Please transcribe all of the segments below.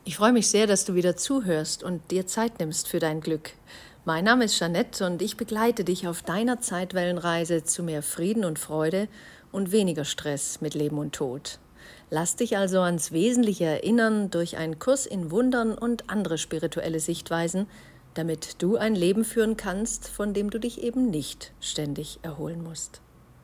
Ich freue mich sehr, dass du wieder zuhörst und dir Zeit nimmst für dein Glück. Mein Name ist Jeanette und ich begleite dich auf deiner Zeitwellenreise zu mehr Frieden und Freude und weniger Stress mit Leben und Tod. Lass dich also ans Wesentliche erinnern durch einen Kurs in Wundern und andere spirituelle Sichtweisen, damit du ein Leben führen kannst, von dem du dich eben nicht ständig erholen musst.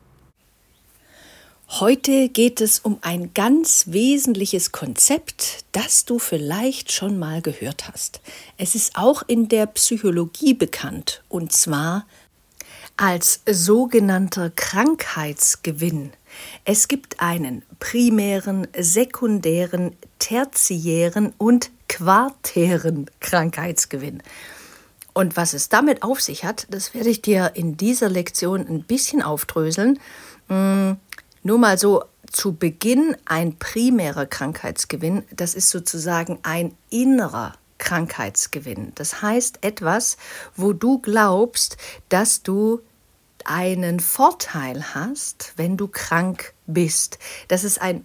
Heute geht es um ein ganz wesentliches Konzept, das du vielleicht schon mal gehört hast. Es ist auch in der Psychologie bekannt, und zwar als sogenannter Krankheitsgewinn. Es gibt einen primären, sekundären, tertiären und quartären Krankheitsgewinn. Und was es damit auf sich hat, das werde ich dir in dieser Lektion ein bisschen aufdröseln. Nur mal so zu Beginn: ein primärer Krankheitsgewinn, das ist sozusagen ein innerer Krankheitsgewinn. Das heißt etwas, wo du glaubst, dass du einen Vorteil hast, wenn du krank bist. Das ist ein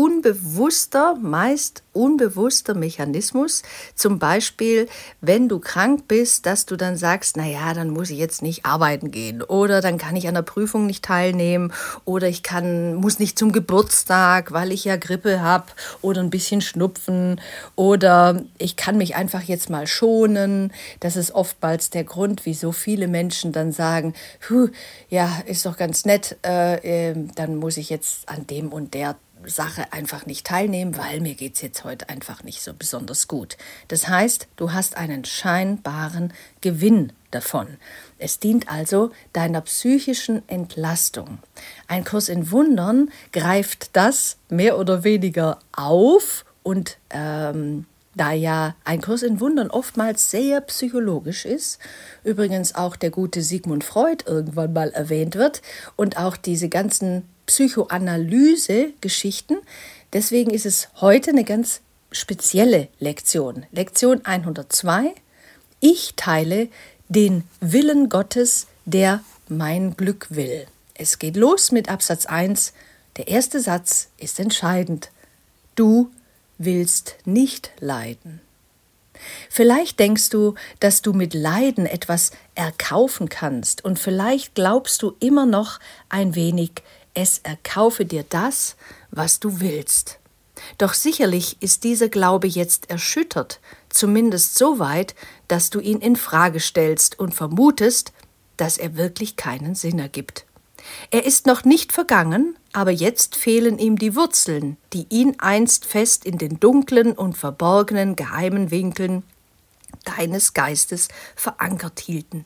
meist unbewusster Mechanismus. Zum Beispiel, wenn du krank bist, dass du dann sagst, naja, dann muss ich jetzt nicht arbeiten gehen oder dann kann ich an der Prüfung nicht teilnehmen oder ich muss nicht zum Geburtstag, weil ich ja Grippe habe oder ein bisschen Schnupfen oder ich kann mich einfach jetzt mal schonen. Das ist oftmals der Grund, wieso viele Menschen dann sagen, ja, ist doch ganz nett, dann muss ich jetzt an dem und der Sache einfach nicht teilnehmen, weil mir geht es jetzt heute einfach nicht so besonders gut. Das heißt, du hast einen scheinbaren Gewinn davon. Es dient also deiner psychischen Entlastung. Ein Kurs in Wundern greift das mehr oder weniger auf und da ja ein Kurs in Wundern oftmals sehr psychologisch ist, übrigens auch der gute Sigmund Freud irgendwann mal erwähnt wird und auch diese ganzen Psychoanalyse-Geschichten. Deswegen ist es heute eine ganz spezielle Lektion. Lektion 102. Ich teile den Willen Gottes, der mein Glück will. Es geht los mit Absatz 1. Der erste Satz ist entscheidend. Du willst nicht leiden. Vielleicht denkst du, dass du mit Leiden etwas erkaufen kannst und vielleicht glaubst du immer noch ein wenig, es erkaufe dir das, was du willst. Doch sicherlich ist dieser Glaube jetzt erschüttert, zumindest so weit, dass du ihn in Frage stellst und vermutest, dass er wirklich keinen Sinn ergibt. Er ist noch nicht vergangen, aber jetzt fehlen ihm die Wurzeln, die ihn einst fest in den dunklen und verborgenen geheimen Winkeln deines Geistes verankert hielten.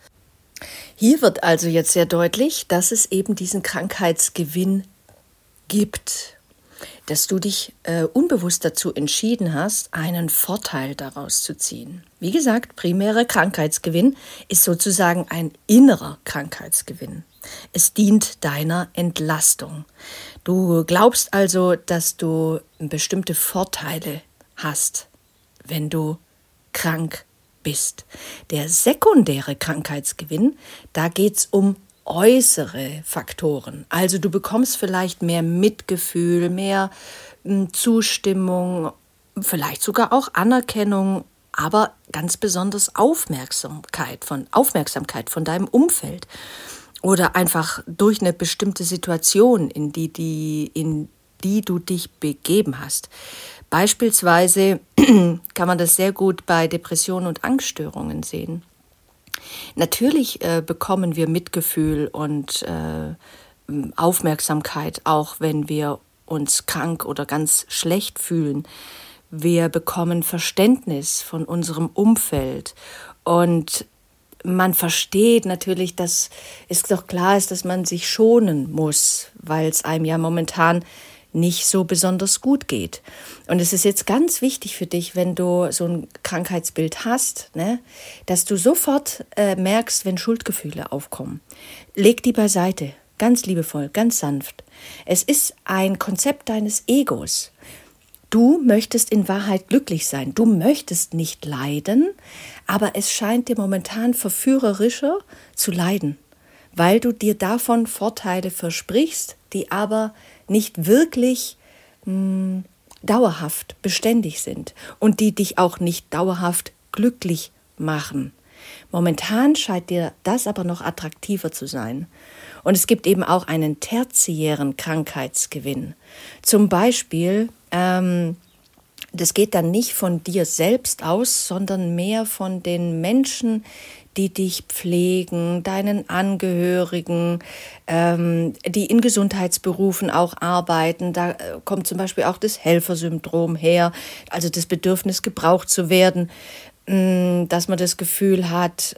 Hier wird also jetzt sehr deutlich, dass es eben diesen Krankheitsgewinn gibt, dass du dich unbewusst dazu entschieden hast, einen Vorteil daraus zu ziehen. Wie gesagt, primärer Krankheitsgewinn ist sozusagen ein innerer Krankheitsgewinn. Es dient deiner Entlastung. Du glaubst also, dass du bestimmte Vorteile hast, wenn du krank bist. Der sekundäre Krankheitsgewinn, da geht es um äußere Faktoren. Also du bekommst vielleicht mehr Mitgefühl, mehr Zustimmung, vielleicht sogar auch Anerkennung, aber ganz besonders Aufmerksamkeit von deinem Umfeld oder einfach durch eine bestimmte Situation, in die du dich begeben hast. Beispielsweise kann man das sehr gut bei Depressionen und Angststörungen sehen. Natürlich bekommen wir Mitgefühl und Aufmerksamkeit, auch wenn wir uns krank oder ganz schlecht fühlen. Wir bekommen Verständnis von unserem Umfeld und man versteht natürlich, dass es doch klar ist, dass man sich schonen muss, weil es einem ja momentan nicht so besonders gut geht. Und es ist jetzt ganz wichtig für dich, wenn du so ein Krankheitsbild hast, ne, dass du sofort merkst, wenn Schuldgefühle aufkommen. Leg die beiseite, ganz liebevoll, ganz sanft. Es ist ein Konzept deines Egos. Du möchtest in Wahrheit glücklich sein. Du möchtest nicht leiden, aber es scheint dir momentan verführerischer zu leiden, weil du dir davon Vorteile versprichst, die aber nicht wirklich dauerhaft beständig sind und die dich auch nicht dauerhaft glücklich machen. Momentan scheint dir das aber noch attraktiver zu sein. Und es gibt eben auch einen tertiären Krankheitsgewinn. Zum Beispiel, das geht dann nicht von dir selbst aus, sondern mehr von den Menschen, die dich pflegen, deinen Angehörigen, die in Gesundheitsberufen auch arbeiten. Da kommt zum Beispiel auch das Helfersyndrom her, also das Bedürfnis, gebraucht zu werden, dass man das Gefühl hat,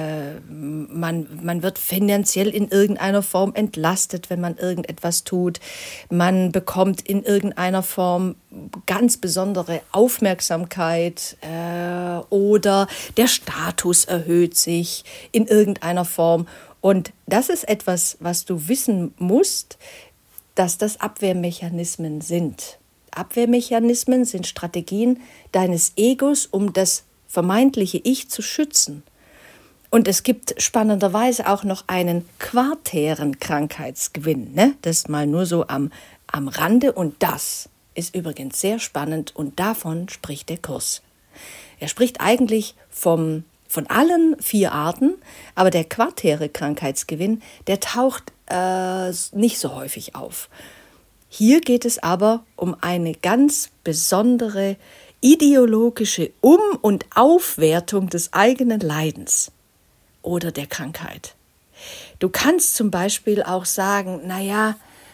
man wird finanziell in irgendeiner Form entlastet, wenn man irgendetwas tut. Man bekommt in irgendeiner Form ganz besondere Aufmerksamkeit oder der Status erhöht sich in irgendeiner Form. Und das ist etwas, was du wissen musst, dass das Abwehrmechanismen sind. Abwehrmechanismen sind Strategien deines Egos, um das vermeintliche Ich zu schützen. Und es gibt spannenderweise auch noch einen quartären Krankheitsgewinn. Ne? Das mal nur so am Rande. Und das ist übrigens sehr spannend und davon spricht der Kurs. Er spricht eigentlich von allen 4 Arten, aber der quartäre Krankheitsgewinn, der taucht nicht so häufig auf. Hier geht es aber um eine ganz besondere ideologische Um- und Aufwertung des eigenen Leidens oder der Krankheit. Du kannst zum Beispiel auch sagen, naja,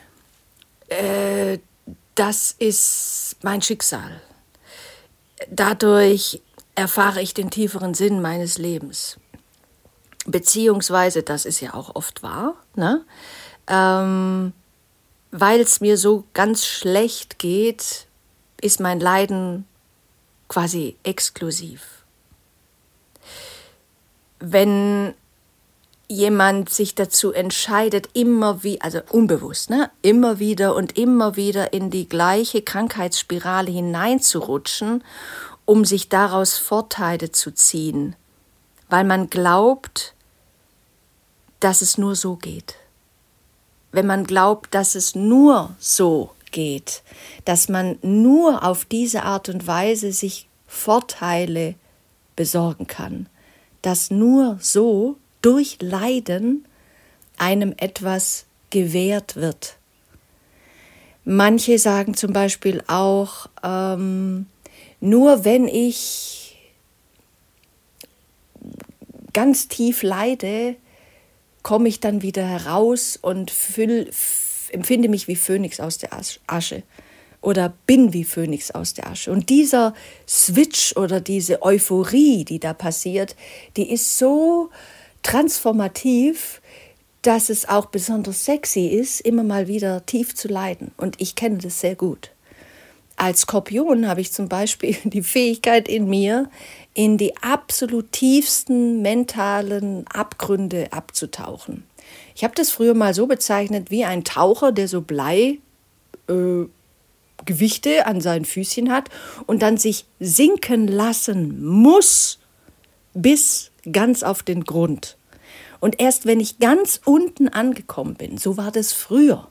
das ist mein Schicksal. Dadurch erfahre ich den tieferen Sinn meines Lebens. Beziehungsweise, das ist ja auch oft wahr, ne? Weil es mir so ganz schlecht geht, ist mein Leiden quasi exklusiv. Wenn jemand sich dazu entscheidet, also unbewusst, ne, immer wieder in die gleiche Krankheitsspirale hineinzurutschen, um sich daraus Vorteile zu ziehen, weil man glaubt, dass es nur so geht. Wenn man glaubt, dass es nur so geht, dass man nur auf diese Art und Weise sich Vorteile besorgen kann, dass nur so durch Leiden einem etwas gewährt wird. Manche sagen zum Beispiel auch, nur wenn ich ganz tief leide, komme ich dann wieder heraus und empfinde mich wie Phönix aus der Asche oder bin wie Phönix aus der Asche. Und dieser Switch oder diese Euphorie, die da passiert, die ist so transformativ, dass es auch besonders sexy ist, immer mal wieder tief zu leiden. Und ich kenne das sehr gut. Als Skorpion habe ich zum Beispiel die Fähigkeit in mir, in die absolut tiefsten mentalen Abgründe abzutauchen. Ich habe das früher mal so bezeichnet wie ein Taucher, der so Bleigewichte an seinen Füßchen hat und dann sich sinken lassen muss bis ganz auf den Grund. Und erst wenn ich ganz unten angekommen bin, so war das früher,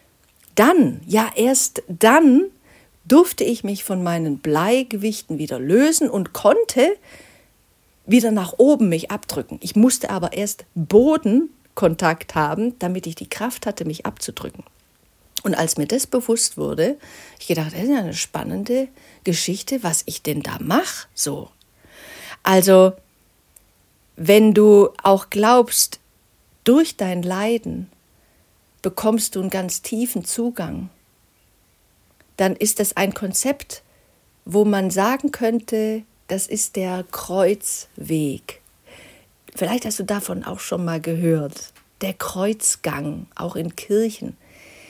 erst dann durfte ich mich von meinen Bleigewichten wieder lösen und konnte wieder nach oben mich abdrücken. Ich musste aber erst Bodenkontakt haben, damit ich die Kraft hatte, mich abzudrücken. Und als mir das bewusst wurde, ich gedacht, das ist ja eine spannende Geschichte, was ich denn da mache. So. Also, wenn du auch glaubst, durch dein Leiden bekommst du einen ganz tiefen Zugang, dann ist das ein Konzept, wo man sagen könnte, das ist der Kreuzweg. Vielleicht hast du davon auch schon mal gehört. Der Kreuzgang, auch in Kirchen.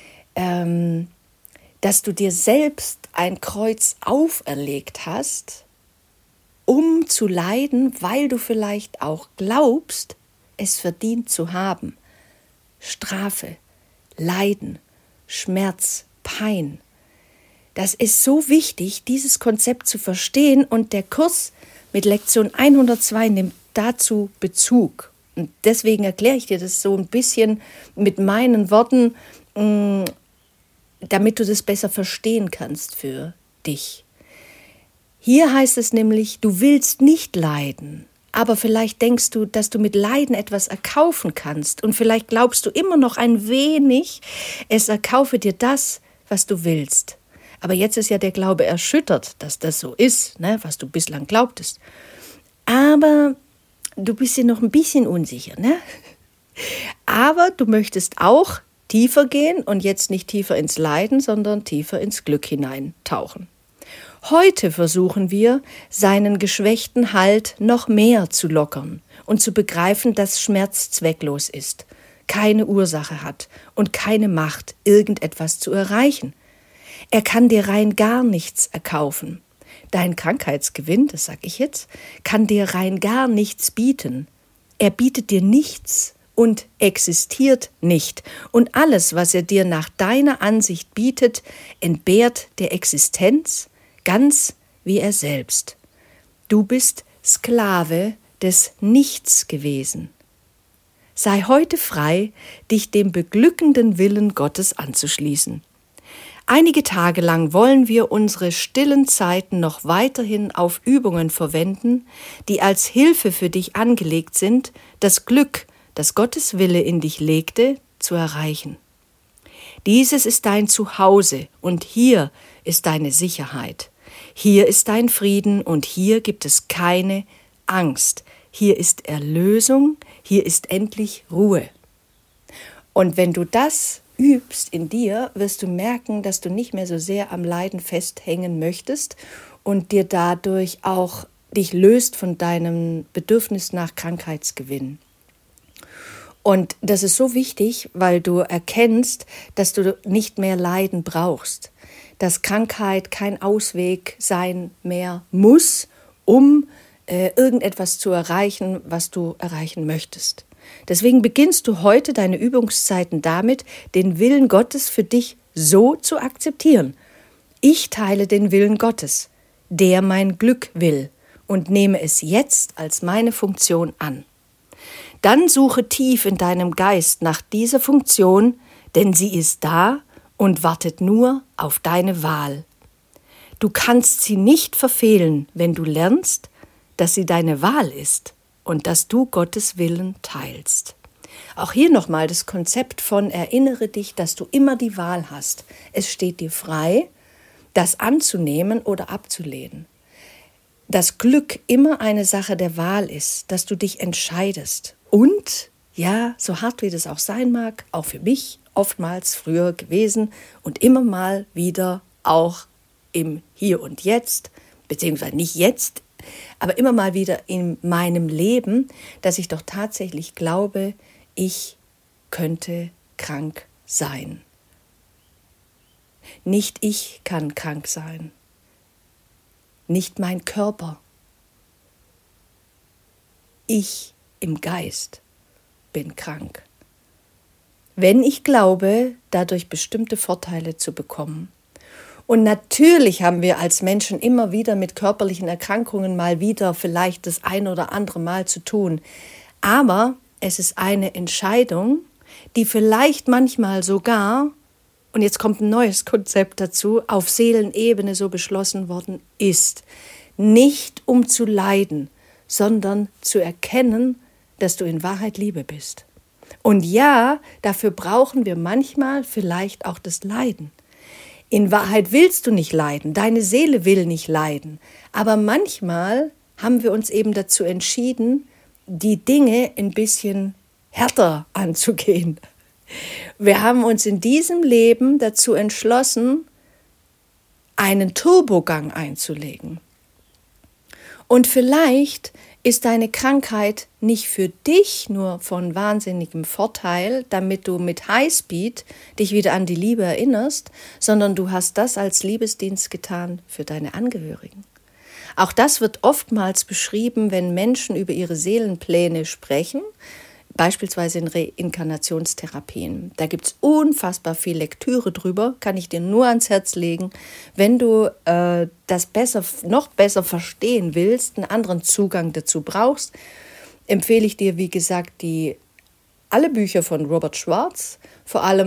Dass du dir selbst ein Kreuz auferlegt hast, um zu leiden, weil du vielleicht auch glaubst, es verdient zu haben. Strafe, Leiden, Schmerz, Pein. Das ist so wichtig, dieses Konzept zu verstehen, und der Kurs mit Lektion 102 nimmt dazu Bezug. Und deswegen erkläre ich dir das so ein bisschen mit meinen Worten, damit du das besser verstehen kannst für dich. Hier heißt es nämlich, du willst nicht leiden, aber vielleicht denkst du, dass du mit Leiden etwas erkaufen kannst und vielleicht glaubst du immer noch ein wenig, es erkaufe dir das, was du willst. Aber jetzt ist ja der Glaube erschüttert, dass das so ist, ne, was du bislang glaubtest. Aber du bist dir noch ein bisschen unsicher, ne? Aber du möchtest auch tiefer gehen und jetzt nicht tiefer ins Leiden, sondern tiefer ins Glück hineintauchen. Heute versuchen wir, seinen geschwächten Halt noch mehr zu lockern und zu begreifen, dass Schmerz zwecklos ist, keine Ursache hat und keine Macht, irgendetwas zu erreichen. Er kann dir rein gar nichts erkaufen. Dein Krankheitsgewinn, das sage ich jetzt, kann dir rein gar nichts bieten. Er bietet dir nichts und existiert nicht. Und alles, was er dir nach deiner Ansicht bietet, entbehrt der Existenz, ganz wie er selbst. Du bist Sklave des Nichts gewesen. Sei heute frei, dich dem beglückenden Willen Gottes anzuschließen. Einige Tage lang wollen wir unsere stillen Zeiten noch weiterhin auf Übungen verwenden, die als Hilfe für dich angelegt sind, das Glück, das Gottes Wille in dich legte, zu erreichen. Dieses ist dein Zuhause und hier ist deine Sicherheit. Hier ist dein Frieden und hier gibt es keine Angst. Hier ist Erlösung, hier ist endlich Ruhe. Und wenn du das übst in dir, wirst du merken, dass du nicht mehr so sehr am Leiden festhängen möchtest und dir dadurch auch dich löst von deinem Bedürfnis nach Krankheitsgewinn. Und das ist so wichtig, weil du erkennst, dass du nicht mehr Leiden brauchst, dass Krankheit kein Ausweg sein mehr muss, um irgendetwas zu erreichen, was du erreichen möchtest. Deswegen beginnst du heute deine Übungszeiten damit, den Willen Gottes für dich so zu akzeptieren. Ich teile den Willen Gottes, der mein Glück will, und nehme es jetzt als meine Funktion an. Dann suche tief in deinem Geist nach dieser Funktion, denn sie ist da und wartet nur auf deine Wahl. Du kannst sie nicht verfehlen, wenn du lernst, dass sie deine Wahl ist und dass du Gottes Willen teilst. Auch hier nochmal das Konzept von erinnere dich, dass du immer die Wahl hast. Es steht dir frei, das anzunehmen oder abzulehnen. Dass Glück immer eine Sache der Wahl ist, dass du dich entscheidest. Und, ja, so hart wie das auch sein mag, auch für mich oftmals früher gewesen und immer mal wieder auch im Hier und Jetzt, beziehungsweise nicht jetzt, aber immer mal wieder in meinem Leben, dass ich doch tatsächlich glaube, ich könnte krank sein. Nicht ich kann krank sein, nicht mein Körper. Ich im Geist bin krank. Wenn ich glaube, dadurch bestimmte Vorteile zu bekommen. Und natürlich haben wir als Menschen immer wieder mit körperlichen Erkrankungen mal wieder vielleicht das ein oder andere Mal zu tun. Aber es ist eine Entscheidung, die vielleicht manchmal sogar, und jetzt kommt ein neues Konzept dazu, auf Seelenebene so beschlossen worden ist. Nicht um zu leiden, sondern zu erkennen, dass du in Wahrheit Liebe bist. Und ja, dafür brauchen wir manchmal vielleicht auch das Leiden. In Wahrheit willst du nicht leiden, deine Seele will nicht leiden. Aber manchmal haben wir uns eben dazu entschieden, die Dinge ein bisschen härter anzugehen. Wir haben uns in diesem Leben dazu entschlossen, einen Turbogang einzulegen. Und vielleicht ist deine Krankheit nicht für dich nur von wahnsinnigem Vorteil, damit du mit Highspeed dich wieder an die Liebe erinnerst, sondern du hast das als Liebesdienst getan für deine Angehörigen. Auch das wird oftmals beschrieben, wenn Menschen über ihre Seelenpläne sprechen, beispielsweise in Reinkarnationstherapien. Da gibt es unfassbar viel Lektüre drüber, kann ich dir nur ans Herz legen. Wenn du das noch besser verstehen willst, einen anderen Zugang dazu brauchst, empfehle ich dir, wie gesagt, alle Bücher von Robert Schwartz, vor allem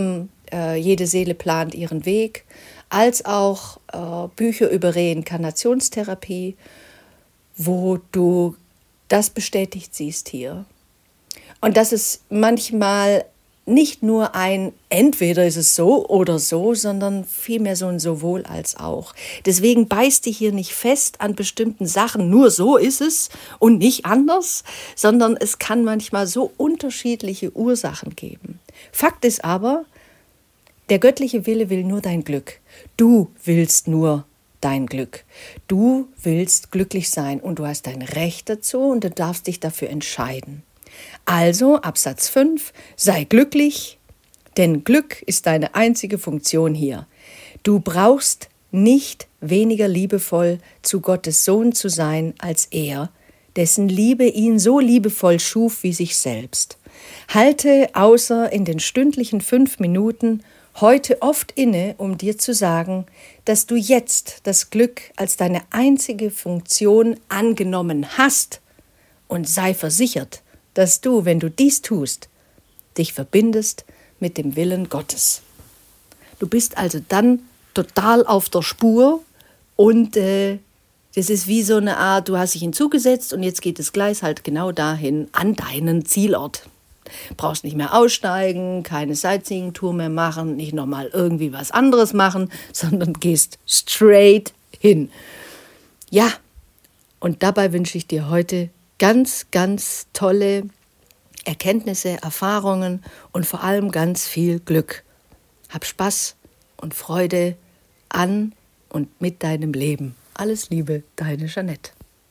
Jede Seele plant ihren Weg, als auch Bücher über Reinkarnationstherapie, wo du das bestätigt siehst hier. Und dass es manchmal nicht nur ein entweder ist es so oder so, sondern vielmehr so ein sowohl als auch. Deswegen beißt dich hier nicht fest an bestimmten Sachen, nur so ist es und nicht anders, sondern es kann manchmal so unterschiedliche Ursachen geben. Fakt ist aber, der göttliche Wille will nur dein Glück. Du willst nur dein Glück. Du willst glücklich sein und du hast ein Recht dazu und du darfst dich dafür entscheiden. Also, Absatz 5, sei glücklich, denn Glück ist deine einzige Funktion hier. Du brauchst nicht weniger liebevoll zu Gottes Sohn zu sein als er, dessen Liebe ihn so liebevoll schuf wie sich selbst. Halte außer in den stündlichen 5 Minuten heute oft inne, um dir zu sagen, dass du jetzt das Glück als deine einzige Funktion angenommen hast und sei versichert, dass du, wenn du dies tust, dich verbindest mit dem Willen Gottes. Du bist also dann total auf der Spur und das ist wie so eine Art, du hast dich hinzugesetzt und jetzt geht das Gleis halt genau dahin an deinen Zielort. Brauchst nicht mehr aussteigen, keine Sightseeing-Tour mehr machen, nicht nochmal irgendwie was anderes machen, sondern gehst straight hin. Ja, und dabei wünsche ich dir heute ganz, ganz tolle Erkenntnisse, Erfahrungen und vor allem ganz viel Glück. Hab Spaß und Freude an und mit deinem Leben. Alles Liebe, deine Jeanette.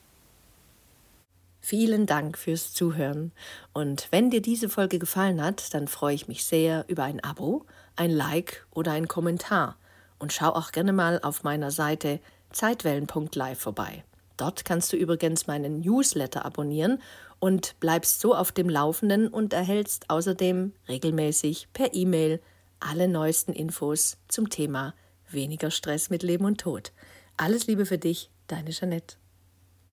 Vielen Dank fürs Zuhören. Und wenn dir diese Folge gefallen hat, dann freue ich mich sehr über ein Abo, ein Like oder einen Kommentar. Und schau auch gerne mal auf meiner Seite zeitwellen.live vorbei. Dort kannst du übrigens meinen Newsletter abonnieren und bleibst so auf dem Laufenden und erhältst außerdem regelmäßig per E-Mail alle neuesten Infos zum Thema weniger Stress mit Leben und Tod. Alles Liebe für dich, deine Jeanette.